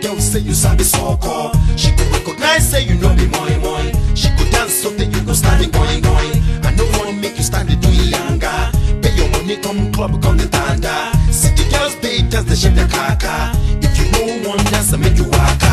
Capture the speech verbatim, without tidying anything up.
girl say you sabi soko. She go recognize say you know be moi moi. She go dance so that you go stand it going going. I no want make you stand it do younger. Pay your money come club come the tanda. See the girls they dance the shape the kaka. If you know one dance I make you waka.